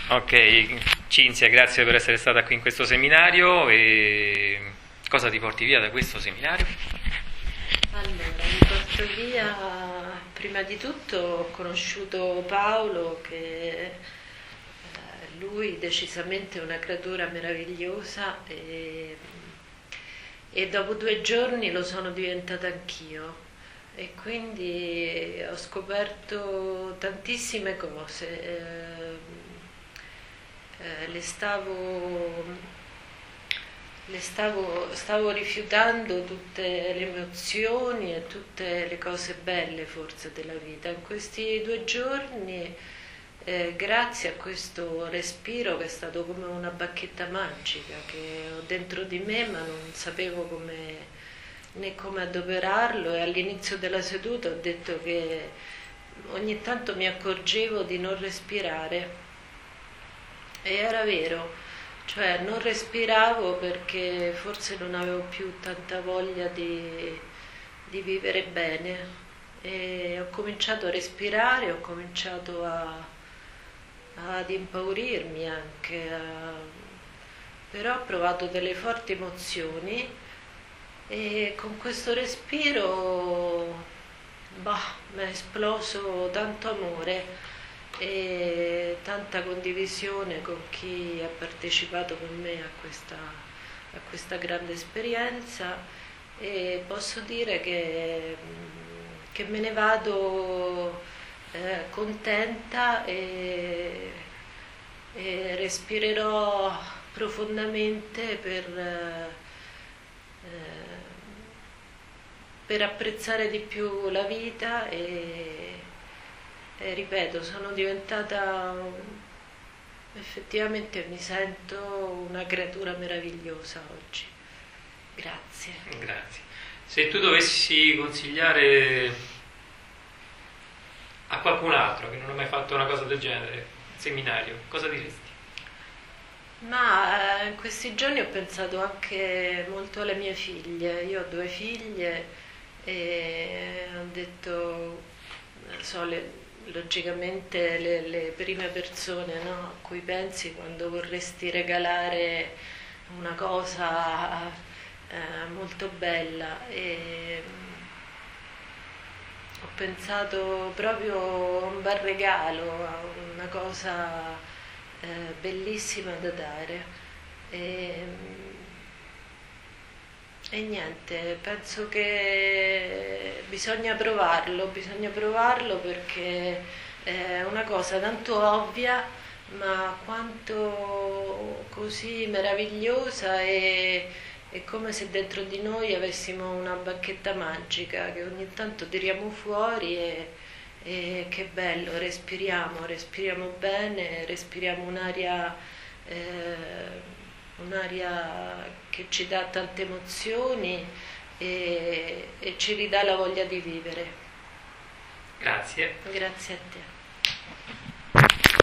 Ok, Cinzia, grazie per essere stata qui in questo seminario. E cosa ti porti via da questo seminario? Allora, mi porto via, prima di tutto ho conosciuto Paolo, che lui decisamente è una creatura meravigliosa e dopo 2 giorni lo sono diventata anch'io e quindi ho scoperto tantissime cose. Le stavo rifiutando tutte le emozioni e tutte le cose belle forse della vita. In questi 2 giorni, grazie a questo respiro che è stato come una bacchetta magica che ho dentro di me, ma non sapevo né come adoperarlo, e all'inizio della seduta ho detto che ogni tanto mi accorgevo di non respirare e era vero, cioè non respiravo perché forse non avevo più tanta voglia di vivere bene, e ho cominciato a respirare, ho cominciato ad impaurirmi anche, però ho provato delle forti emozioni e con questo respiro mi è esploso tanto amore e tanta condivisione con chi ha partecipato con me a questa grande esperienza, e posso dire che me ne vado contenta e respirerò profondamente per apprezzare di più la vita e ripeto, sono diventata, effettivamente mi sento una creatura meravigliosa oggi. Grazie. Grazie. Se tu dovessi consigliare a qualcun altro che non ha mai fatto una cosa del genere, un seminario, cosa diresti? Ma in questi giorni ho pensato anche molto alle mie figlie. Io ho 2 figlie e ho detto, logicamente le prime persone, no, a cui pensi quando vorresti regalare una cosa molto bella, e ho pensato proprio a un bel regalo, a una cosa bellissima da dare. E, e niente, penso che bisogna provarlo perché è una cosa tanto ovvia, ma quanto così meravigliosa, e è come se dentro di noi avessimo una bacchetta magica che ogni tanto tiriamo fuori e che bello, respiriamo bene, respiriamo un'aria che ci dà tante emozioni e ci ridà la voglia di vivere. Grazie. Grazie a te.